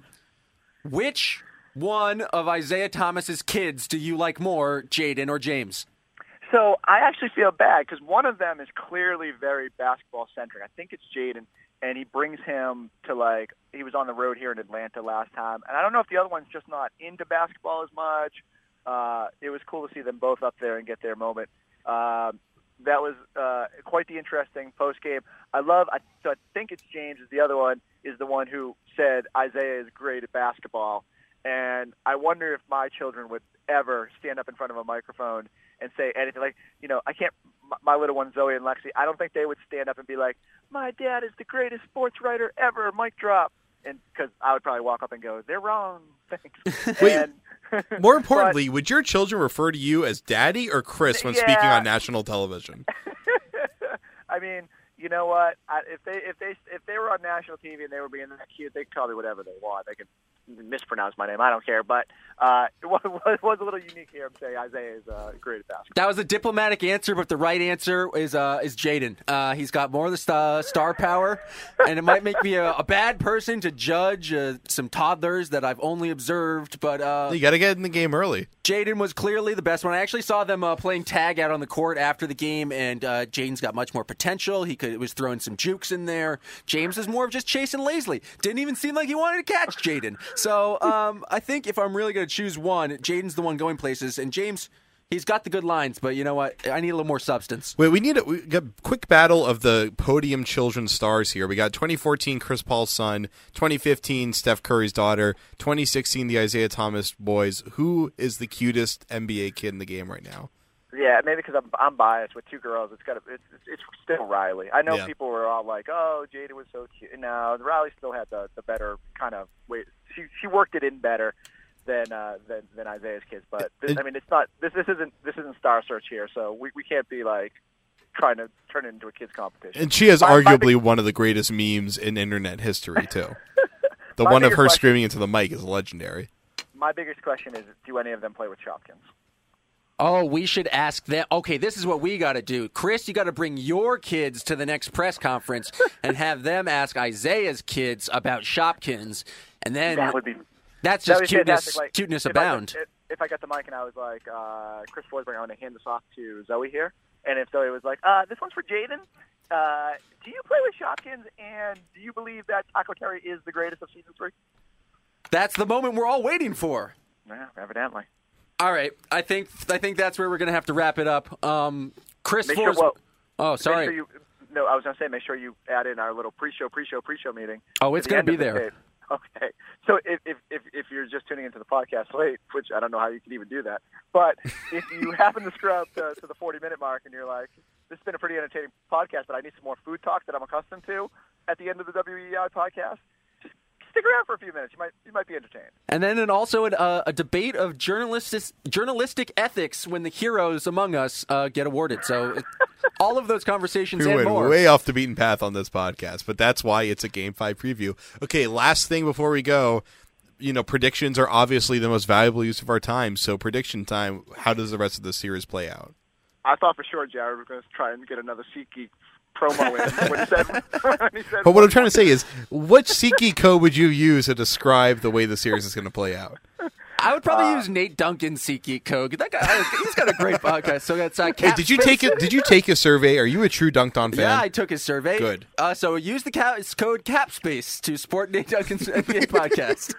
Which one of Isaiah Thomas's kids do you like more, Jaden or James? So I actually feel bad because one of them is clearly very basketball centric. I think it's Jaden. And he brings him to, he was on the road here in Atlanta last time. And I don't know if the other one's just not into basketball as much. It was cool to see them both up there and get their moment. That was quite the interesting postgame. So I think it's James is the other one, is the one who said Isaiah is great at basketball. And I wonder if my children would ever stand up in front of a microphone and say anything I can't, my little ones, Zoe and Lexi, I don't think they would stand up and be like, my dad is the greatest sports writer ever, mic drop. And because I would probably walk up and go, they're wrong. Thanks. Wait, more importantly, would your children refer to you as Daddy or Chris when speaking on national television? I mean, you know what? If they were on national TV and they were being that cute, they could call me whatever they want. They could mispronounce my name. I don't care. But it was a little unique here. I'm saying Isaiah is great at basketball. That was a diplomatic answer, but the right answer is Jaden. He's got more of the star power, and it might make me a bad person to judge some toddlers that I've only observed. But you got to get in the game early. Jaden was clearly the best one. I actually saw them playing tag out on the court after the game, and Jaden's got much more potential. He was throwing some jukes in there. James is more of just chasing lazily. Didn't even seem like he wanted to catch Jaden. So I think if I'm really going to choose one, Jaden's the one going places, and James, he's got the good lines, but you know what? I need a little more substance. Wait, we got a quick battle of the podium children's stars here. We got 2014 Chris Paul's son, 2015 Steph Curry's daughter, 2016 the Isaiah Thomas boys. Who is the cutest NBA kid in the game right now? Yeah, maybe because I'm biased with 2 girls. It's still Riley. I know people were all like, "Oh, Jada was so cute." No, Riley still had the better kind of way. She worked it in better than Isaiah's kids. But it's not. This isn't Star Search here, so we can't be like trying to turn it into a kids competition. And she has arguably one of the greatest memes in internet history too. The one of her screaming into the mic is legendary. My biggest question is, do any of them play with Shopkins? Oh, we should ask them. Okay, this is what we got to do. Chris, you got to bring your kids to the next press conference and have them ask Isaiah's kids about Shopkins. And then that's just cuteness abound. If I got the mic and I was like, Chris Forsberg, I want to hand this off to Zoe here. And if Zoe was like, this one's for Jaden. Do you play with Shopkins? And do you believe that Taco Terry is the greatest of season 3? That's the moment we're all waiting for. Yeah, evidently. All right, I think that's where we're going to have to wrap it up. Chris Forsberg. Oh, sorry. I was going to say, make sure you add in our little pre-show meeting. Oh, it's going to be there. Okay. So if you're just tuning into the podcast late, which I don't know how you can even do that, but if you happen to scrub to the 40-minute mark and you're like, this has been a pretty entertaining podcast, but I need some more food talk that I'm accustomed to at the end of the WEI podcast, just stick around for a few minutes. You might be entertained. And then also a debate of journalistic ethics when the heroes among us get awarded. So all of those conversations and more. We went way off the beaten path on this podcast, but that's why it's a Game 5 preview. Okay, last thing before we go. Predictions are obviously the most valuable use of our time. So prediction time, how does the rest of the series play out? I thought for sure Jared was going to try and get another SeatGeek promo in when he said but what I'm trying to say is, which SeatGeek code would you use to describe the way the series is going to play out? I would probably use Nate Duncan's SeatGeek code. That guy, he's got a great podcast. So that's hey, did you take a survey? Are you a true Dunked On fan? Yeah, I took his survey. Good. So use the code CAPSPACE to support Nate Duncan's NBA podcast.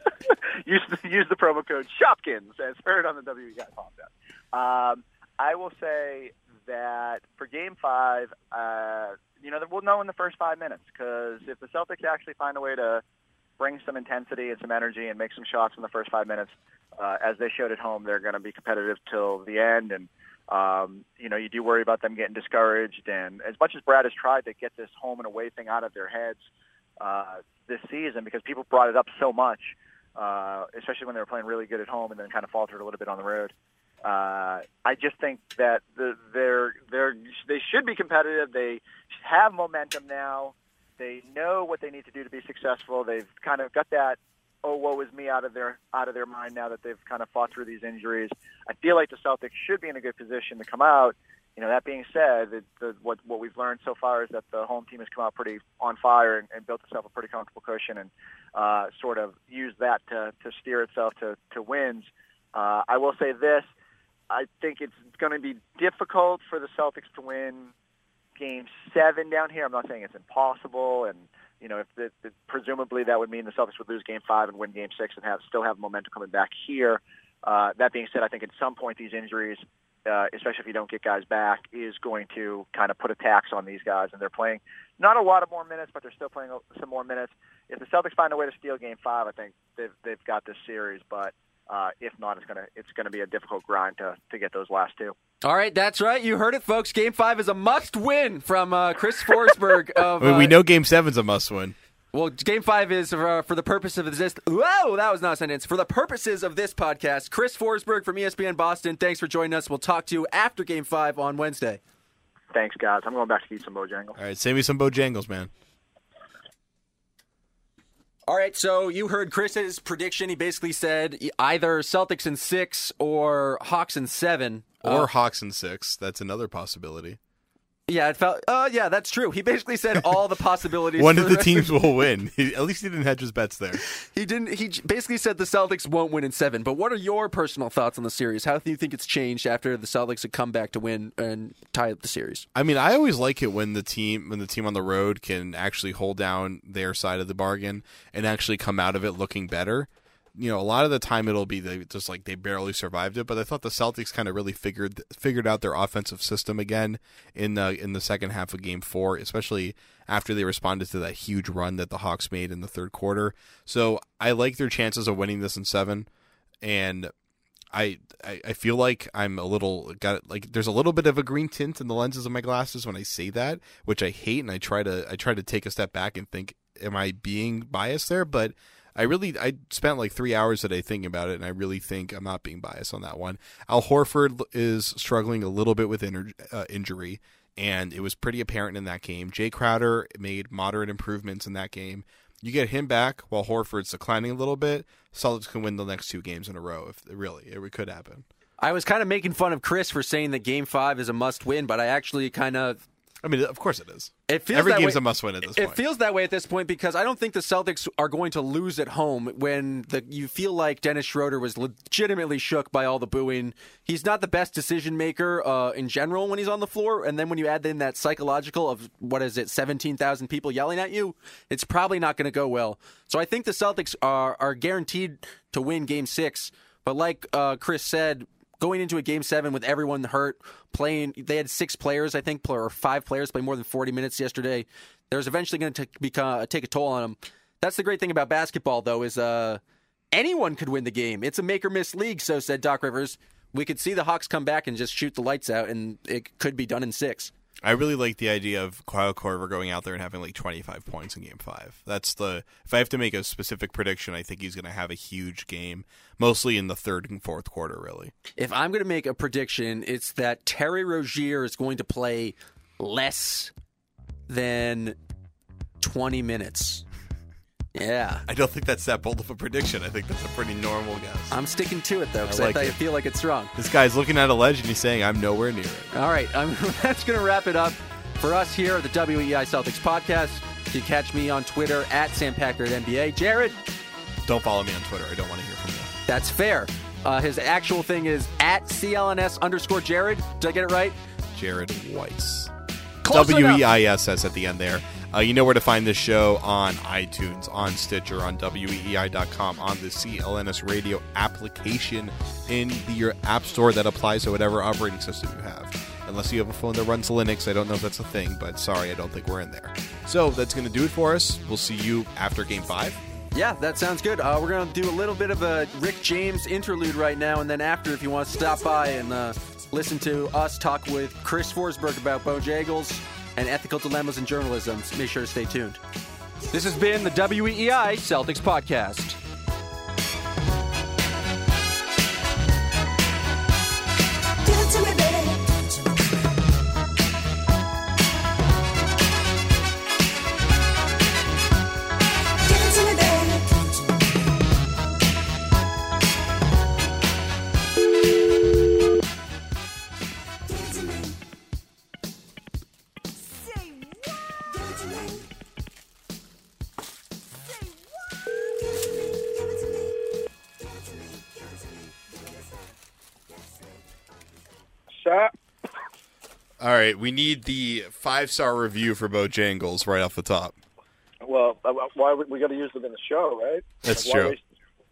Use the promo code Shopkins as heard on the WEI podcast. I will say that for Game 5, we'll know in the first 5 minutes, because if the Celtics actually find a way to bring some intensity and some energy and make some shots in the first 5 minutes, as they showed at home, they're going to be competitive till the end. And, you do worry about them getting discouraged. And as much as Brad has tried to get this home and away thing out of their heads this season, because people brought it up so much, especially when they were playing really good at home and then kind of faltered a little bit on the road. I just think that they should be competitive. They have momentum now. They know what they need to do to be successful. They've kind of got that "oh, woe is me" out of their mind now that they've kind of fought through these injuries. I feel like the Celtics should be in a good position to come out. That being said, what we've learned so far is that the home team has come out pretty on fire and built itself a pretty comfortable cushion and sort of used that to steer itself to wins. I will say this. I think it's going to be difficult for the Celtics to win Game 7 down here. I'm not saying it's impossible, and presumably that would mean the Celtics would lose Game 5 and win Game 6 and still have momentum coming back here. That being said, I think at some point these injuries, especially if you don't get guys back, is going to kind of put a tax on these guys, and they're playing not a lot of more minutes, but they're still playing some more minutes. If the Celtics find a way to steal Game 5, I think they've got this series, but if not, it's gonna be a difficult grind to get those last two. All right, that's right. You heard it, folks. Game 5 is a must-win from Chris Forsberg. We know Game 7's a must-win. Well, Game 5 is for the purpose of this. Whoa, that was not a sentence. For the purposes of this podcast, Chris Forsberg from ESPN Boston. Thanks for joining us. We'll talk to you after Game 5 on Wednesday. Thanks, guys. I'm going back to eat some Bojangles. All right, save me some Bojangles, man. All right, so you heard Chris's prediction. He basically said either Celtics in 6 or Hawks in 7. Or Hawks in 6. That's another possibility. Yeah, it felt. Yeah, that's true. He basically said all the possibilities. One of the teams will win. At least he didn't hedge his bets there. He didn't. He basically said the Celtics won't win in 7. But what are your personal thoughts on the series? How do you think it's changed after the Celtics have come back to win and tie up the series? I mean, I always like it when the team on the road can actually hold down their side of the bargain and actually come out of it looking better. A lot of the time it'll be they barely survived it, but I thought the Celtics kind of really figured out their offensive system again in the second half of Game 4, especially after they responded to that huge run that the Hawks made in the third quarter. So I like their chances of winning this in 7, and I feel like I'm there's a little bit of a green tint in the lenses of my glasses when I say that, which I hate, and I try to take a step back and think, am I being biased there? But I spent like 3 hours today thinking about it, and I really think I'm not being biased on that one. Al Horford is struggling a little bit with injury, and it was pretty apparent in that game. Jay Crowder made moderate improvements in that game. You get him back while Horford's declining a little bit, Celtics can win the next 2 games in a row. It could happen. I was kind of making fun of Chris for saying that Game 5 is a must-win, but I actually kind of... I mean, of course it is. Every game's a must-win at this point. It feels that way at this point because I don't think the Celtics are going to lose at home when you feel like Dennis Schroeder was legitimately shook by all the booing. He's not the best decision maker in general when he's on the floor, and then when you add in that psychological of, 17,000 people yelling at you, it's probably not going to go well. So I think the Celtics are guaranteed to win Game 6, but like Chris said, going into a Game 7 with everyone hurt, they had 6 players, I think, or 5 players play more than 40 minutes yesterday. There's eventually going to take a toll on them. That's the great thing about basketball, though, is anyone could win the game. It's a make-or-miss league, so said Doc Rivers. We could see the Hawks come back and just shoot the lights out, and it could be done in 6. I really like the idea of Kyle Korver going out there and having like 25 points in Game 5. If I have to make a specific prediction, I think he's going to have a huge game, mostly in the 3rd and 4th quarter, really. If I'm going to make a prediction, it's that Terry Rozier is going to play less than 20 minutes. Yeah. I don't think that's that bold of a prediction. I think that's a pretty normal guess. I'm sticking to it, though, because I feel like it's wrong. This guy's looking at a ledge, and he's saying, I'm nowhere near it. All right. That's going to wrap it up for us here at the WEI Celtics podcast. You can catch me on Twitter at SamPackardNBA. Jared? Don't follow me on Twitter. I don't want to hear from you. That's fair. His actual thing is at CLNS_Jared. Did I get it right? Jared Weiss. Close WEISS at the end there. You know where to find this show on iTunes, on Stitcher, on WEEI.com, on the CLNS radio application in your app store that applies to whatever operating system you have. Unless you have a phone that runs Linux, I don't know if that's a thing, but sorry, I don't think we're in there. So that's going to do it for us. We'll see you after Game 5. Yeah, that sounds good. We're going to do a little bit of a Rick James interlude right now, and then after, if you want to stop by and listen to us talk with Chris Forsberg about Bojangles and ethical dilemmas in journalism, make sure to stay tuned. This has been the WEEI Celtics Podcast. Give it to me, baby. All right, we need the 5-star review for Bojangles right off the top. Well, why we got to use them in the show, right? That's Like, true.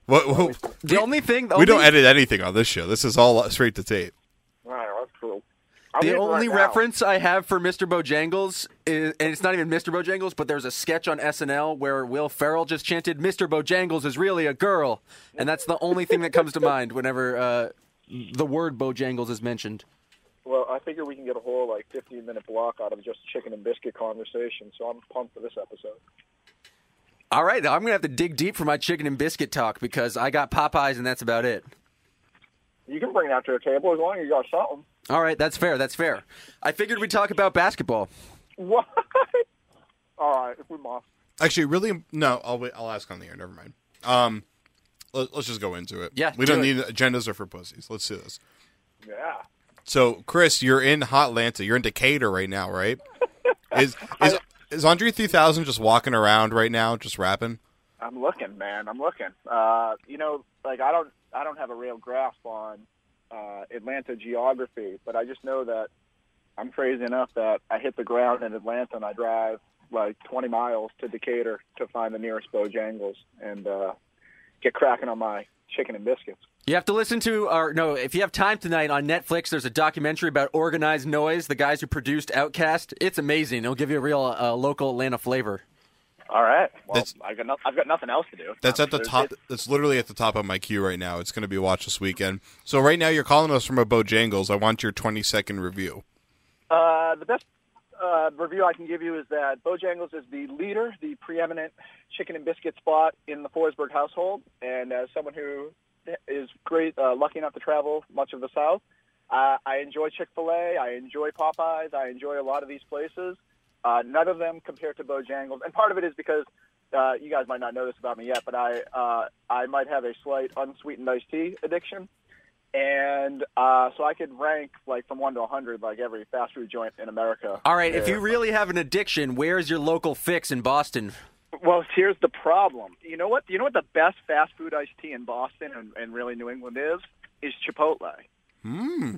We don't edit anything on this show. This is all straight to tape. All right, that's cool. The only reference I have for Mr. Bojangles is, and it's not even Mr. Bojangles, but there's a sketch on SNL where Will Ferrell just chanted, "Mr. Bojangles is really a girl," and that's the only thing that comes to mind whenever the word Bojangles is mentioned. Well, I figure we can get a whole 15-minute block out of just chicken and biscuit conversation, so I'm pumped for this episode. All right, I'm going to have to dig deep for my chicken and biscuit talk because I got Popeyes and that's about it. You can bring that to the table as long as you got something. All right, that's fair. That's fair. I figured we'd talk about basketball. What? All right, if we must. Actually, really, no. I'll ask on the air. Never mind. Let's just go into it. Yeah, we don't need agendas or for pussies. Let's do this. Yeah. So, Chris, you're in Hotlanta. You're in Decatur right now, right? Is Andre 3000 just walking around right now, just rapping? I'm looking, man. I'm looking. I don't have a real grasp on Atlanta geography, but I just know that I'm crazy enough that I hit the ground in Atlanta and I drive 20 miles to Decatur to find the nearest Bojangles and get cracking on my chicken and biscuits. You have to listen to, if you have time tonight on Netflix, there's a documentary about Organized Noise, the guys who produced Outkast. It's amazing. It'll give you a real local Atlanta flavor. All right. Well, I've got nothing else to do. That's at the top. That's literally at the top of my queue right now. It's going to be watched this weekend. So right now you're calling us from a Bojangles. I want your 20-second review. The best review I can give you is that Bojangles is the leader, the preeminent chicken and biscuit spot in the Forsberg household. And as someone who is lucky enough to travel much of the South, I enjoy Chick-fil-A. I enjoy Popeyes. I enjoy a lot of these places. None of them compared to Bojangles. And part of it is because you guys might not know this about me yet, but I might have a slight unsweetened iced tea addiction. And so I could rank like from 1 to 100 like every fast food joint in America. All right, if you really have an addiction, where's your local Fix in Boston? Well, here's the problem. You know what? You know what the best fast food iced tea in Boston and really New England is Chipotle. And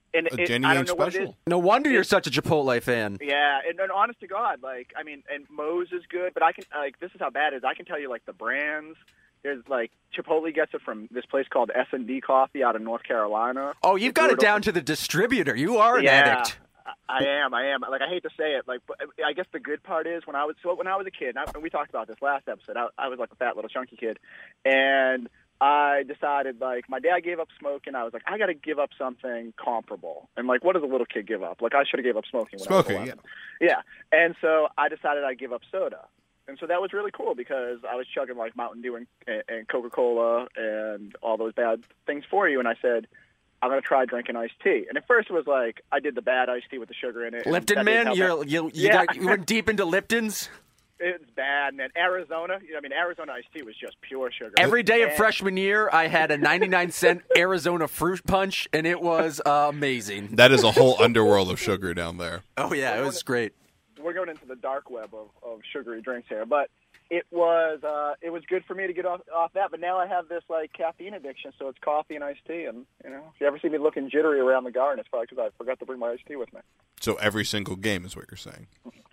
A genuine I don't know what it is. special. No wonder you're such a Chipotle fan. Yeah, and honest to God, like, I mean, and Moe's is good, but I can, like, this is how bad it is. I can tell you, like, the brands. There's, like, Chipotle gets it from this place called S&D Coffee out of North Carolina. Oh, you've got it down to the distributor. You are an addict. I am. Like, I hate to say it. Like, but I guess the good part is when I was a kid, and we talked about this last episode, I was like a fat little chunky kid, and I decided, like, my dad gave up smoking. I was like, I got to give up something comparable. And, like, what does a little kid give up? Like, I should have gave up smoking when I was 11. Yeah. And so I decided I'd give up soda. And so that was really cool because I was chugging, like, Mountain Dew and Coca-Cola and all those bad things for you. And I said, I'm going to try drinking iced tea. And at first it was like I did the bad iced tea with the sugar in it. Lipton, man? You went deep into Liptons? It's bad, man. Arizona iced tea was just pure sugar. Every day of freshman year, I had a 99-cent Arizona fruit punch, and it was amazing. That is a whole underworld of sugar down there. Oh, yeah, it was great. We're going into the dark web of sugary drinks here, but it was good for me to get off that. But now I have this like caffeine addiction, so it's coffee and iced tea. And if you ever see me looking jittery around the garden, it's probably because I forgot to bring my iced tea with me. So every single game is what you're saying.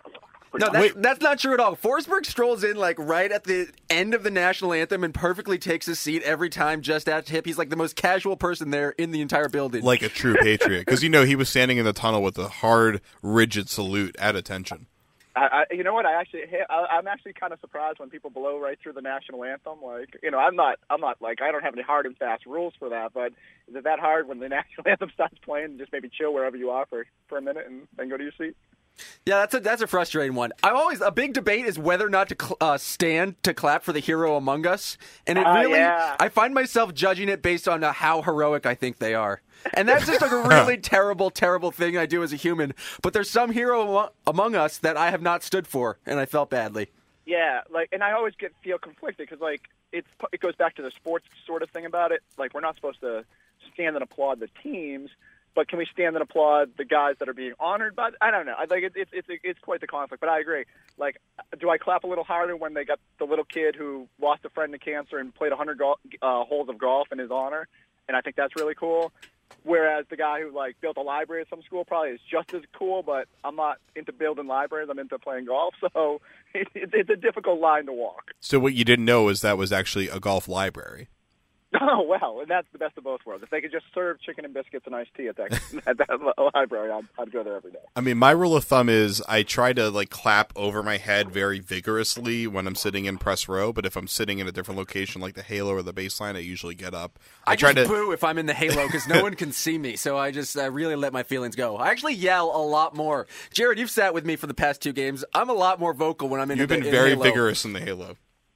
No, that's not true at all. Forsberg strolls in like right at the end of the national anthem and perfectly takes his seat every time just at tip. He's like the most casual person there in the entire building. Like a true patriot. Because, he was standing in the tunnel with a hard, rigid salute at attention. You know what? I'm actually kind of surprised when people blow right through the national anthem. Like, I'm not like, I don't have any hard and fast rules for that, but is it that hard when the national anthem starts playing? Just maybe chill wherever you are for a minute and then go to your seat? Yeah, that's a frustrating one. A big debate is whether or not to stand to clap for the hero among us, and it really, I find myself judging it based on how heroic I think they are, and that's just like a really terrible thing I do as a human. But there's some hero among us that I have not stood for, and I felt badly. Yeah, and I always feel conflicted because it goes back to the sports sort of thing about it. Like, we're not supposed to stand and applaud the teams. But can we stand and applaud the guys that are being honored by? I don't know. It's quite the conflict. But I agree. Like, do I clap a little harder when they got the little kid who lost a friend to cancer and played 100 holes of golf in his honor? And I think that's really cool. Whereas the guy who built a library at some school probably is just as cool. But I'm not into building libraries. I'm into playing golf. So it's a difficult line to walk. So what you didn't know is that was actually a golf library. Oh, well, and that's the best of both worlds. If they could just serve chicken and biscuits and iced tea at that library, I'd go there every day. I mean, my rule of thumb is I try to clap over my head very vigorously when I'm sitting in press row, but if I'm sitting in a different location like the halo or the baseline, I usually get up. I try to boo if I'm in the halo because no one can see me, so I just really let my feelings go. I actually yell a lot more. Jared, you've sat with me for the past 2 games. I'm a lot more vocal when I'm in the halo. You've been very vigorous in the halo.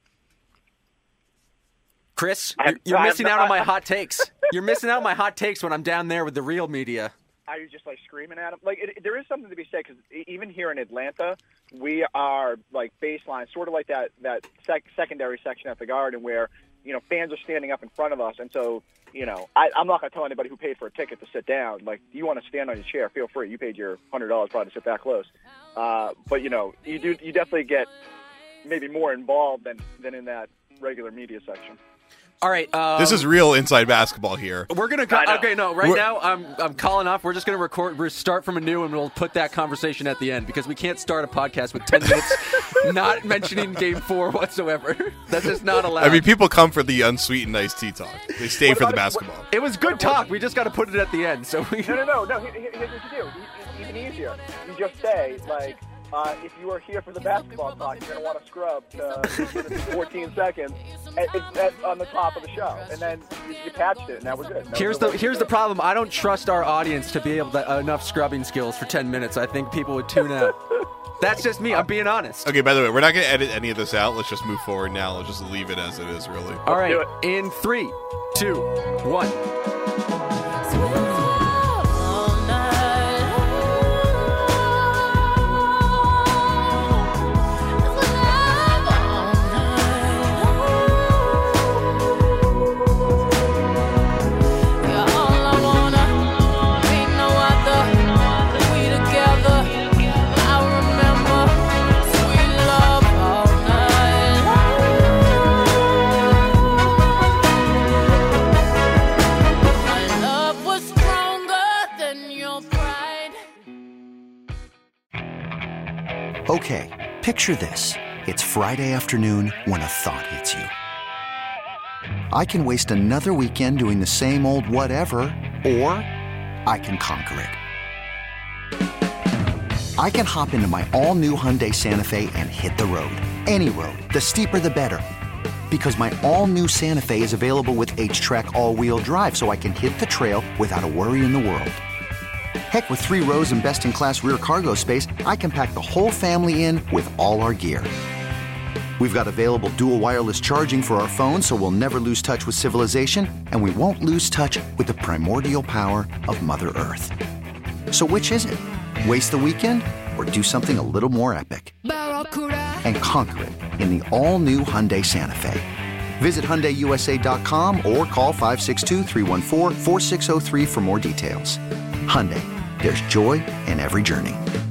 Chris, you're missing out on my hot takes. You're missing out on my hot takes when I'm down there with the real media. Are you just screaming at them? There is something to be said because even here in Atlanta, we are baseline, sort of like that secondary section at the Garden where fans are standing up in front of us, and so I'm not going to tell anybody who paid for a ticket to sit down. Like, do you want to stand on your chair? Feel free. You paid your $100 probably to sit that close. But you definitely get maybe more involved than in that regular media section. All right. This is real inside basketball here. We're gonna now I'm calling off. We're just gonna record. We're start from anew, and we'll put that conversation at the end because we can't start a podcast with 10 minutes not mentioning Game 4 whatsoever. That's just not allowed. I mean, people come for the unsweetened iced tea talk. They stay for the basketball. It was good talk. We just got to put it at the end. So No. Here's what you do. Even easier. You just say if you are here for the basketball talk, you're going to want to scrub to 14 seconds on the top of the show. And then you patched it, and now we're good. Here's the problem. I don't trust our audience to be able to enough scrubbing skills for 10 minutes. I think people would tune out. That's just me. I'm being honest. Okay, by the way, we're not going to edit any of this out. Let's just move forward now. Let's just leave it as it is, really. All right. In 3, 2, 1. Okay, picture this. It's Friday afternoon when a thought hits you. I can waste another weekend doing the same old whatever, or I can conquer it. I can hop into my all-new Hyundai Santa Fe and hit the road. Any road. The steeper, the better. Because my all-new Santa Fe is available with H-Track all-wheel drive, so I can hit the trail without a worry in the world. Heck, with 3 rows and best-in-class rear cargo space, I can pack the whole family in with all our gear. We've got available dual wireless charging for our phones, so we'll never lose touch with civilization, and we won't lose touch with the primordial power of Mother Earth. So which is it? Waste the weekend or do something a little more epic? And conquer it in the all-new Hyundai Santa Fe. Visit HyundaiUSA.com or call 562-314-4603 for more details. Hyundai, there's joy in every journey.